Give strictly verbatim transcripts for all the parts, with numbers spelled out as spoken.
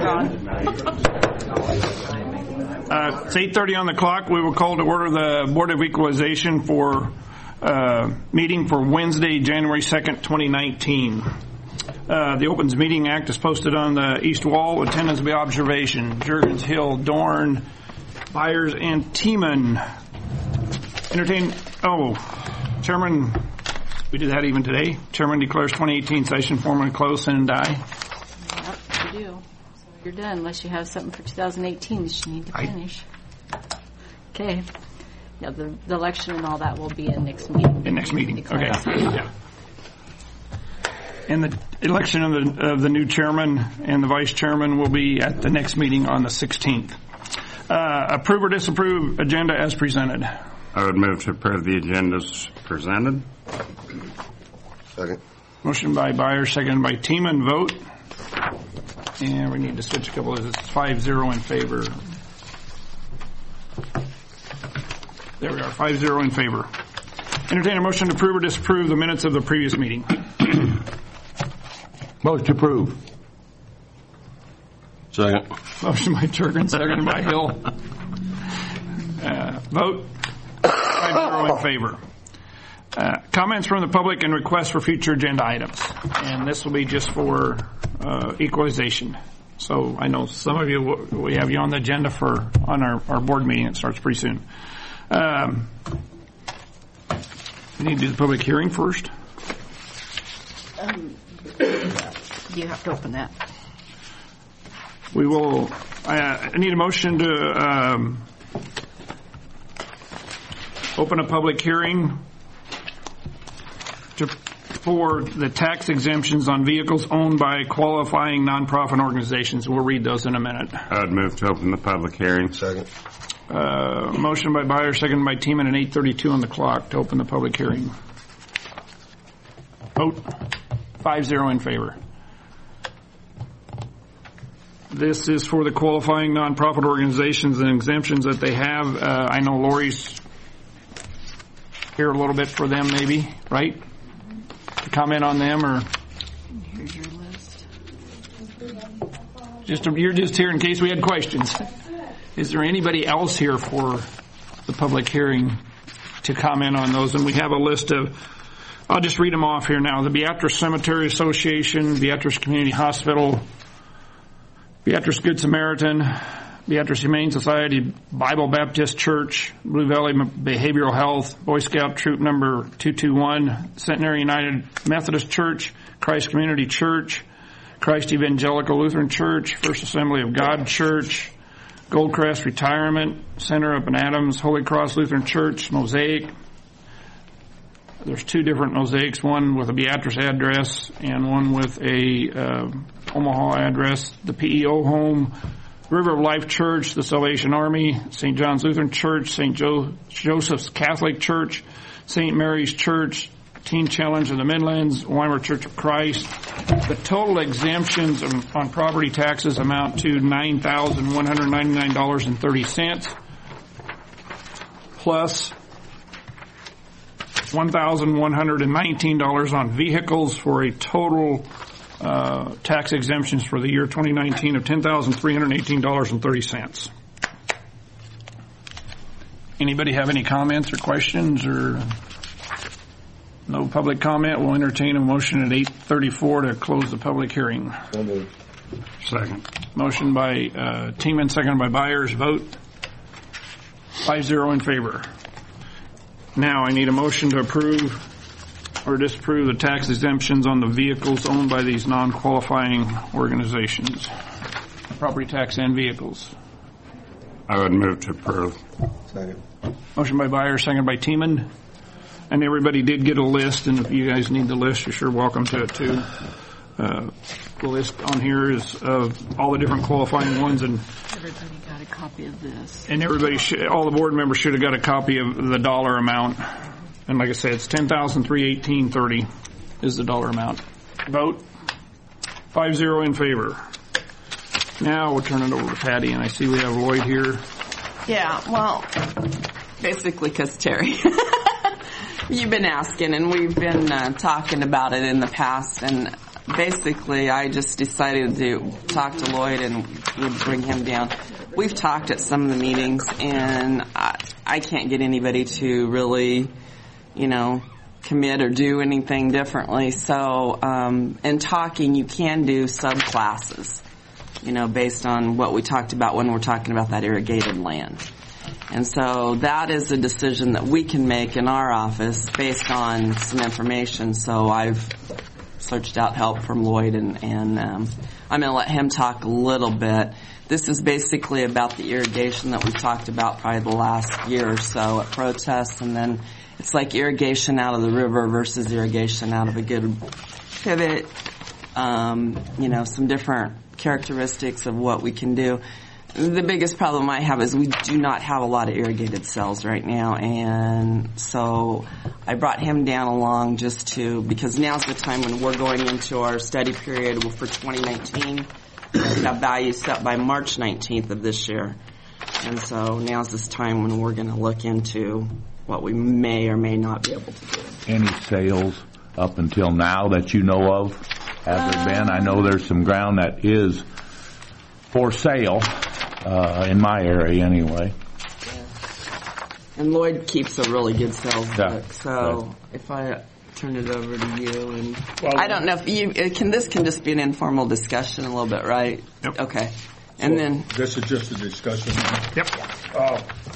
Uh, it's eight thirty on the clock. We will call to order the Board of Equalization for uh, meeting for Wednesday, January second, twenty nineteen. Uh, the Opens Meeting Act is posted on the east wall. Attendance will be observation. Juergens, Hill, Dorn, Byers, and Tiemann. Entertain. Oh, Chairman. We did that even today. Chairman declares twenty eighteen session formally closed and die. Yep, you do. So you're done unless you have something for two thousand eighteen that you need to finish. I, okay. Yeah, the, the election and all that will be in next meeting. In next meeting. Okay. Yeah. And the election of the of the new chairman and the vice chairman will be at the next meeting on the sixteenth. Uh, approve or disapprove agenda as presented. I would move to approve the agenda as presented. Second. Motion by Byers, seconded by Tiemann. Vote. And we need to switch a couple of this. It's five zero in favor. There we are, five zero in favor. Entertain a motion to approve or disapprove the minutes of the previous meeting. Motion to approve. Second. Motion by Juergens, seconded by Hill. Uh, vote. five zero in favor. Uh, comments from the public and requests for future agenda items. And this will be just for uh, equalization. So I know some of you, we have you on the agenda for on our, our board meeting. It starts pretty soon. Um, we need to do the public hearing first. Um, you have to open that. We will, I, I need a motion to um, open a public hearing to, for the tax exemptions on vehicles owned by qualifying nonprofit organizations. We'll read those in a minute. I would move to open the public hearing. Second. Uh, motion by Byers, second by Tiemann, at eight thirty-two on the clock to open the public hearing. Vote. five zero in favor. This is for the qualifying nonprofit organizations and exemptions that they have. Uh, I know Lori's here a little bit for them, maybe, right? To comment on them, or Here's your list. just you're just here in case we had questions. Is there anybody else here for the public hearing to comment on those? And we have a list of, I'll just read them off here now. The Beatrice Cemetery Association, Beatrice Community Hospital, Beatrice Good Samaritan, Beatrice Humane Society, Bible Baptist Church, Blue Valley Behavioral Health, Boy Scout Troop Number two two one, Centenary United Methodist Church, Christ Community Church, Christ Evangelical Lutheran Church, First Assembly of God Church, Goldcrest Retirement Center up in Adams, Holy Cross Lutheran Church, Mosaic. There's two different mosaics, one with a Beatrice address and one with a uh, Omaha address. The P E O Home, River of Life Church, the Salvation Army, Saint John's Lutheran Church, Saint Jo- Joseph's Catholic Church, Saint Mary's Church, Teen Challenge of the Midlands, Weimar Church of Christ. The total exemptions on property taxes amount to nine thousand one hundred ninety-nine dollars and thirty cents, plus one thousand one hundred nineteen dollars on vehicles, for a total uh, tax exemptions for the year twenty nineteen of ten thousand three hundred eighteen dollars and thirty cents. Anybody have any comments or questions? Or no public comment? We'll entertain a motion at eight thirty-four to close the public hearing. So moved. Second. Motion by uh, Tiemann, second by Byers. Vote. five zero in favor. Now I need a motion to approve or disapprove the tax exemptions on the vehicles owned by these non-qualifying organizations. Property tax and vehicles. I would move to approve. Second. Motion by Byers, second by Tiemann. And everybody did get a list, and if you guys need the list, you're sure welcome to it too. Uh, the list on here is of all the different qualifying ones, and Everybody got a copy of this. and everybody, should, all the board members should have got a copy of the dollar amount. And like I said, it's ten thousand three hundred eighteen dollars and thirty cents is the dollar amount. Vote. five zero in favor. Now we'll turn it over to Patty, and I see we have Lloyd here. Yeah, well, basically because Terry, you've been asking, and we've been uh, talking about it in the past, and basically, I just decided to talk to Lloyd and would bring him down. We've talked at some of the meetings, and I, I can't get anybody to really, you know, commit or do anything differently. So, um, in talking, you can do subclasses, you know, based on what we talked about when we're talking about that irrigated land. And so that is a decision that we can make in our office based on some information. So I've searched out help from Lloyd, and, and um, I'm going to let him talk a little bit. This is basically about the irrigation that we've talked about probably the last year or so at protests, and then it's like irrigation out of the river versus irrigation out of a good pivot, um, you know, some different characteristics of what we can do. The biggest problem I have is we do not have a lot of irrigated cells right now, and so I brought him down along just to, because now's the time when we're going into our study period for twenty nineteen. We have values set by March nineteenth of this year, and so now's this time when we're going to look into what we may or may not be able to do. Any sales up until now that you know of? Have there been? I know there's some ground that is for sale. Uh, in my area, anyway. And Lloyd keeps a really good sales Yeah. book, so Right. if I turn it over to you, and Well, I don't know if you it can. This can just be an informal discussion, a little bit, right? Yep. Okay, and then This is just a discussion. Yep. Uh,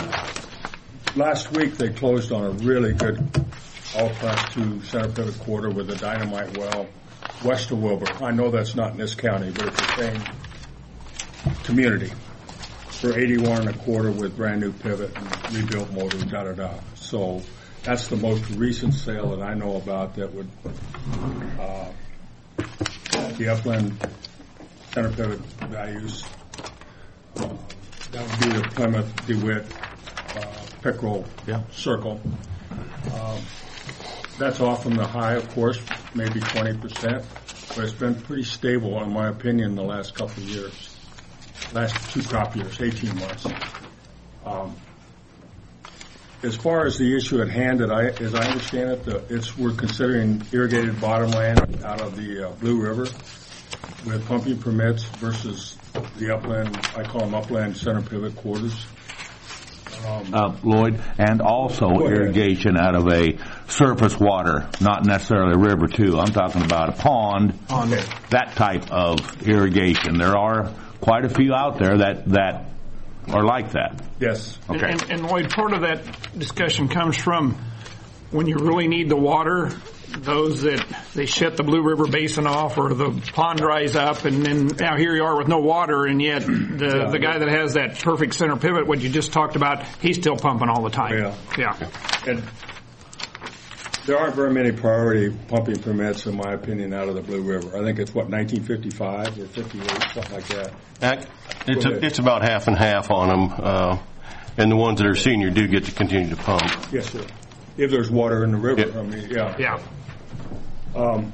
last week they closed on a really good all-class two center pivot quarter with a dynamite well west of Wilbur. I know that's not in this county, but it's the same community. For eighty-one and a quarter with brand new pivot and rebuilt motors, da da da. So that's the most recent sale that I know about that would uh, the upland center pivot values. Uh, that would be the Plymouth, DeWitt, uh, Pickerel Yeah. circle. Um, that's off from the high, of course, maybe twenty percent, but it's been pretty stable, in my opinion, the last couple of years. Last two crop years, eighteen months. Um, as far as the issue at hand, that I, as I understand it, the, it's we're considering irrigated bottomland out of the uh, Blue River with pumping permits versus the upland. I call them upland center pivot quarters. Um, Uh, Lloyd, and also Go ahead. irrigation out of a surface water, not necessarily a river too. I'm talking about a pond, Okay. that type of irrigation. There are quite a few out there that, that are like that. Yes. Okay. And, and Lloyd, part of that discussion comes from when you really need the water, those that they shut the Blue River Basin off or the pond dries up, and then now here you are with no water, and yet the Yeah. the guy that has that perfect center pivot, what you just talked about, he's still pumping all the time. Yeah. Yeah. And there aren't very many priority pumping permits, in my opinion, out of the Blue River. I think it's, what, nineteen fifty-five or fifty-eight, something like that. Ac- It's, Go a, ahead. it's about half and half on them, uh, and the ones that are senior do get to continue to pump. Yes, sir. If there's water in the river, Yeah. I mean, yeah. Yeah. Um,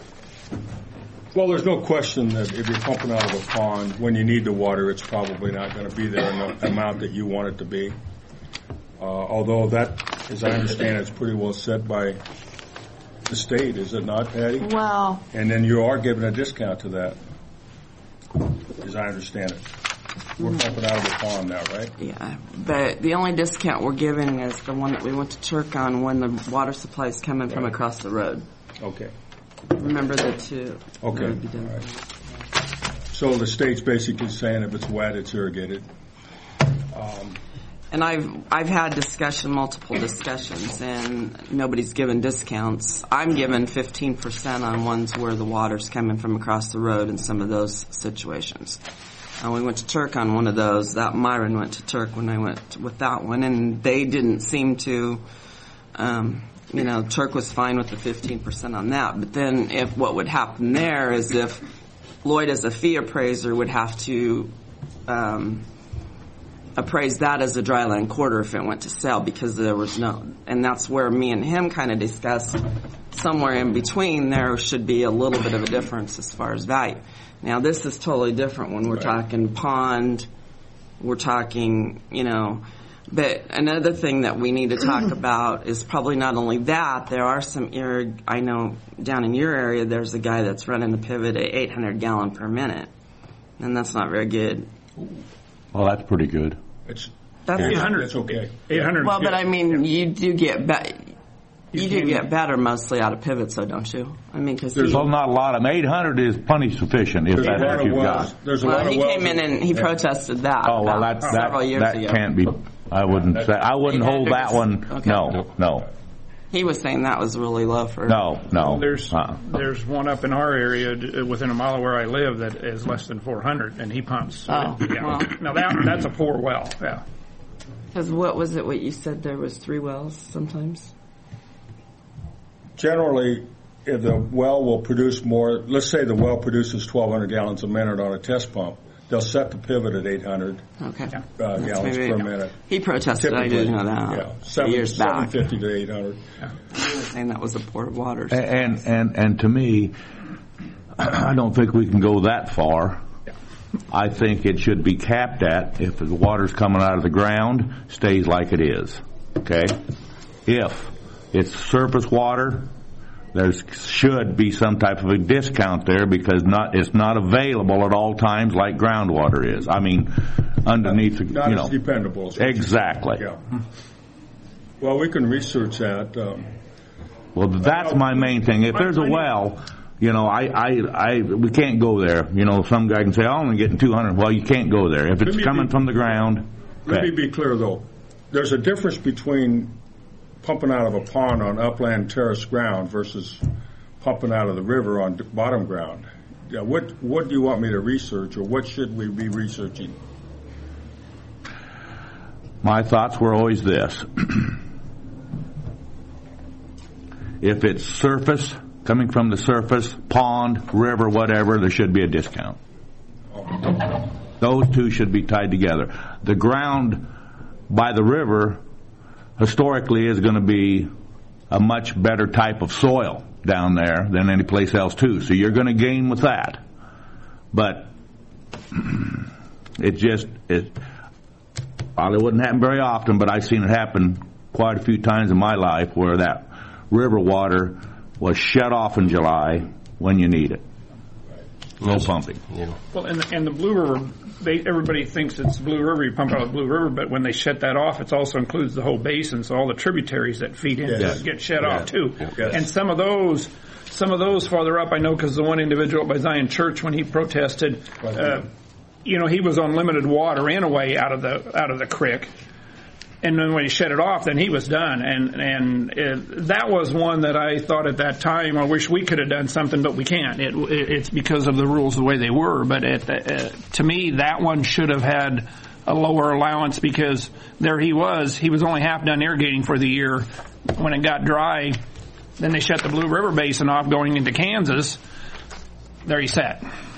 well, there's no question that if you're pumping out of a pond, when you need the water, it's probably not going to be there in the amount that you want it to be. Uh, although that, as I understand, it's pretty well set by the state, is it not, Patty? well, And then you are giving a discount to that, as I understand it. We're pumping out of the pond now, right? yeah, but the only discount we're giving is the one that we went to Turk on when the water supply is coming from Right. across the road. Okay. Remember the two? Okay. that would be done. All right. So the state's basically saying if it's wet, it's irrigated. Um, And I've I've had discussion, multiple discussions, and nobody's given discounts. I'm given fifteen percent on ones where the water's coming from across the road in some of those situations. Uh, we went to Turk on one of those. That Myron went to Turk when I went with that one, and they didn't seem to. Um, you know, Turk was fine with the fifteen percent on that. But then, if what would happen there is if Lloyd, as a fee appraiser, would have to. Um, appraise that as a dryland quarter if it went to sale, because there was no, and that's where me and him kind of discussed somewhere in between there should be a little bit of a difference as far as value. Now this is totally different when we're Right. talking pond, we're talking, you know, But another thing that we need to talk about is probably not only that, there are some, irrig- I know down in your area, there's a guy that's running the pivot at eight hundred gallon per minute. And that's not very good. Well, that's pretty good. It's That's eight hundred. That's okay. eight hundred. Well, but I mean, you do get be- you, do can- get better mostly out of pivots, though, don't you? I mean, because Well, not a lot of them. eight hundred is plenty sufficient if There's a that's lot what of you've wells. got. There's a well, lot he of wells. came in and he Yeah. protested that. Oh, well, about that, several that, years that ago. can't be, I wouldn't say, I wouldn't hold that one, Okay. no, no, He was saying that was really low for. no, no. There's Uh-uh. there's one up in our area d- within a mile of where I live that is less than four hundred, and he pumps. Oh, yeah. well. Now that that's a poor well. Yeah. Because what was it? What you said there was three wells sometimes. Generally, if the well will produce more, let's say the well produces twelve hundred gallons a minute on a test pump, they'll set the pivot at eight hundred Okay. Yeah. uh, That's gallons maybe- per minute. He protested. I Typically, didn't know that. Yeah, seven, years back. seven fifty to eight hundred. He was saying that was a port of water. And, and, and to me, I don't think we can go that far. I think it should be capped at, if the water's coming out of the ground, stays like it is, okay? If it's surface water, there should be some type of a discount there because not it's not available at all times like groundwater is. I mean, underneath, the, Not you as know. dependable. as what you Exactly. said. Yeah. Well, we can research that. Um, Well, that's my main thing. If there's a well, you know, I, I, I, we can't go there. You know, some guy can say, "Oh, I'm only getting two hundred." Well, you can't go there if it's Let me coming be- from the ground. Let Okay. me be clear, though. There's a difference between pumping out of a pond on upland terrace ground versus pumping out of the river on d- bottom ground. Yeah, what what do you want me to research, or what should we be researching? My thoughts were always this: if it's surface, coming from the surface, pond, river, whatever, there should be a discount. Those two should be tied together. The ground by the river historically is going to be a much better type of soil down there than any place else too. So you're going to gain with that. But it just, it probably wouldn't happen very often, but I've seen it happen quite a few times in my life where that river water was shut off in July when you need it. No pumping. You know. Well, and the, and the Blue River, they, everybody thinks it's Blue River. You pump out of the Blue River, but when they shut that off, it also includes the whole basin. So all the tributaries that feed into Yes. it get shut Yeah. off too. Yes. And some of those, some of those farther up, I know because the one individual by Zion Church when he protested, uh, you know, he was on limited water anyway out of the out of the creek. And then when he shut it off, then he was done. And and uh, that was one that I thought at that time, I wish we could have done something, but we can't. It, it, it's because of the rules the way they were. But at the, uh, to me, that one should have had a lower allowance because there he was. He was only half done irrigating for the year. When it got dry, then they shut the Blue River Basin off going into Kansas. There he sat.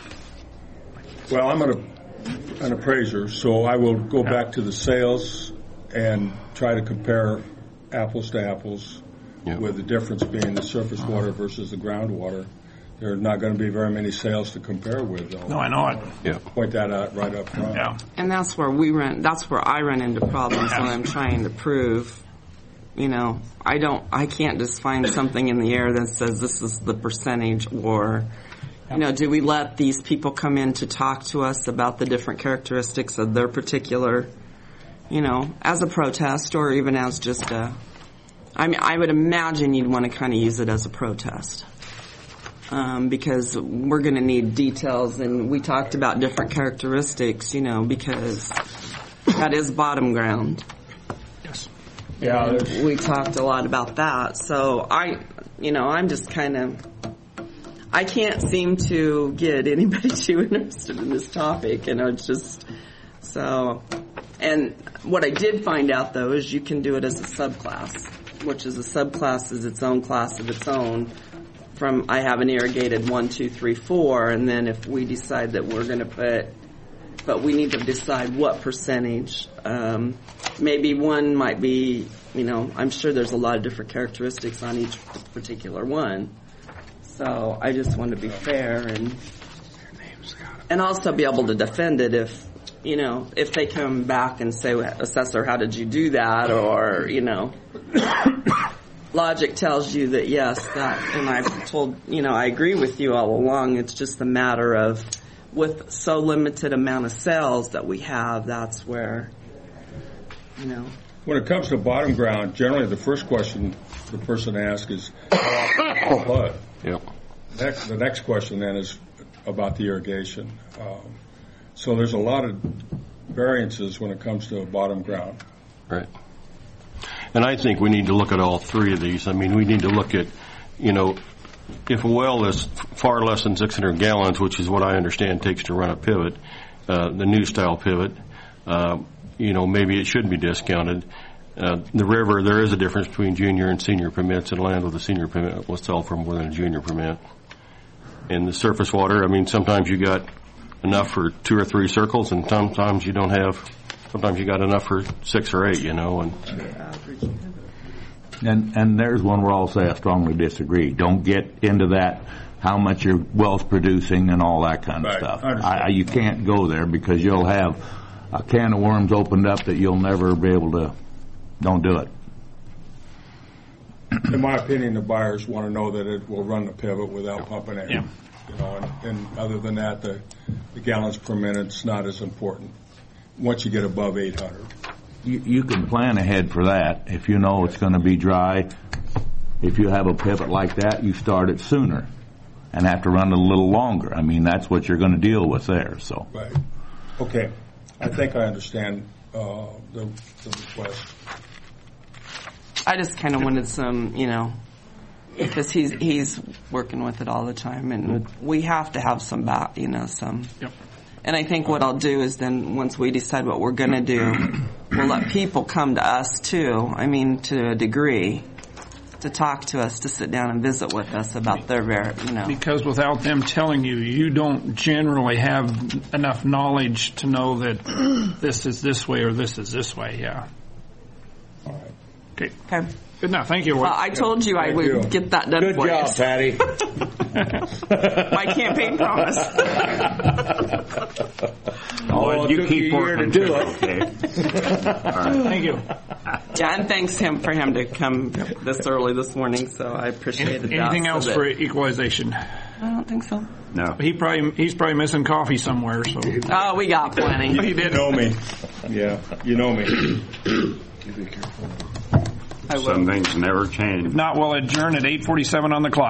Well, I'm an, an appraiser, so I will go back to the sales and try to compare apples to apples, Yeah. with the difference being the surface water versus the groundwater. There are not going to be very many sales to compare with, though. No, I know it. Yeah. Point that out right up front. Yeah. And that's where we run. That's where I run into problems when I'm trying to prove. You know, I don't. I can't just find something in the air that says this is the percentage, or, you know, do we let these people come in to talk to us about the different characteristics of their particular, you know, as a protest or even as just a. I mean, I would imagine you'd want to kind of use it as a protest. Um, because we're going to need details, and we talked about different characteristics, you know, because that is bottom ground. Yes. Yeah, And there's- we talked a lot about that. So I, you know, I'm just kind of, I can't seem to get anybody too interested in this topic, and it's just, so, and what I did find out though is you can do it as a subclass, which is a subclass is its own class of its own. From I have an irrigated one, two, three, four, and then if we decide that we're going to put, but we need to decide what percentage. Um, maybe one might be, you know, I'm sure there's a lot of different characteristics on each particular one. So I just want to be fair and and also be able to defend it if you know, if they come back and say, assessor, how did you do that? Or, you know, logic tells you that yes, that, and I've told, you know, I agree with you all along. It's just a matter of, with so limited amount of sales that we have, that's where, you know. When it comes to bottom ground, generally the first question the person asks is, how often flood? Yep. Next, the next question then is about the irrigation. Um, so there's a lot of variances when it comes to bottom ground. Right. And I think we need to look at all three of these. I mean, we need to look at, you know, if a well is far less than six hundred gallons, which is what I understand takes to run a pivot, uh, the new style pivot, uh, you know, maybe it should be discounted. Uh, the river, there is a difference between junior and senior permits, and land with a senior permit will sell for more than a junior permit. And the surface water, I mean, sometimes you got enough for two or three circles, and sometimes you don't have, sometimes you got enough for six or eight, you know. And And and there's one where I'll say I strongly disagree. Don't get into that, how much your well's producing and all that kind of Right. stuff. I understand. I, you can't go there because you'll have a can of worms opened up that you'll never be able to. Don't do it. In my opinion, the buyers want to know that it will run the pivot without pumping it. Yeah. You know, and, and other than that, the, the gallons per minute's not as important once you get above eight hundred. You, you can plan ahead for that. If you know it's going to be dry, if you have a pivot like that, you start it sooner and have to run it a little longer. I mean, that's what you're going to deal with there. So. Right. Okay. I think I understand uh, the, the request. I just kind of wanted some, you know, because he's he's working with it all the time, and we have to have some back, you know, some. Yep. And I think what I'll do is then once we decide what we're going to do, we'll let people come to us too. I mean, to a degree, to talk to us, to sit down and visit with us about their, ver- you know. Because without them telling you, you don't generally have enough knowledge to know that this is this way or this is this way. Yeah. All right. Okay. Okay. Good enough. Thank you. Well, I told you I Thank would you. get that done Good for job, you. Patty. My campaign promise. Oh, you took keep you a year working to do too, it. okay? Thank you. Yeah, and thanks him for him to come this early this morning, so I appreciated that. Anything so else that- for equalization? I don't think so. No. He probably he's probably missing coffee somewhere. So Oh, we got plenty. he You did. know me. Yeah, you know me. I will. Some things never change. Not, we'll adjourn at eight forty-seven on the clock.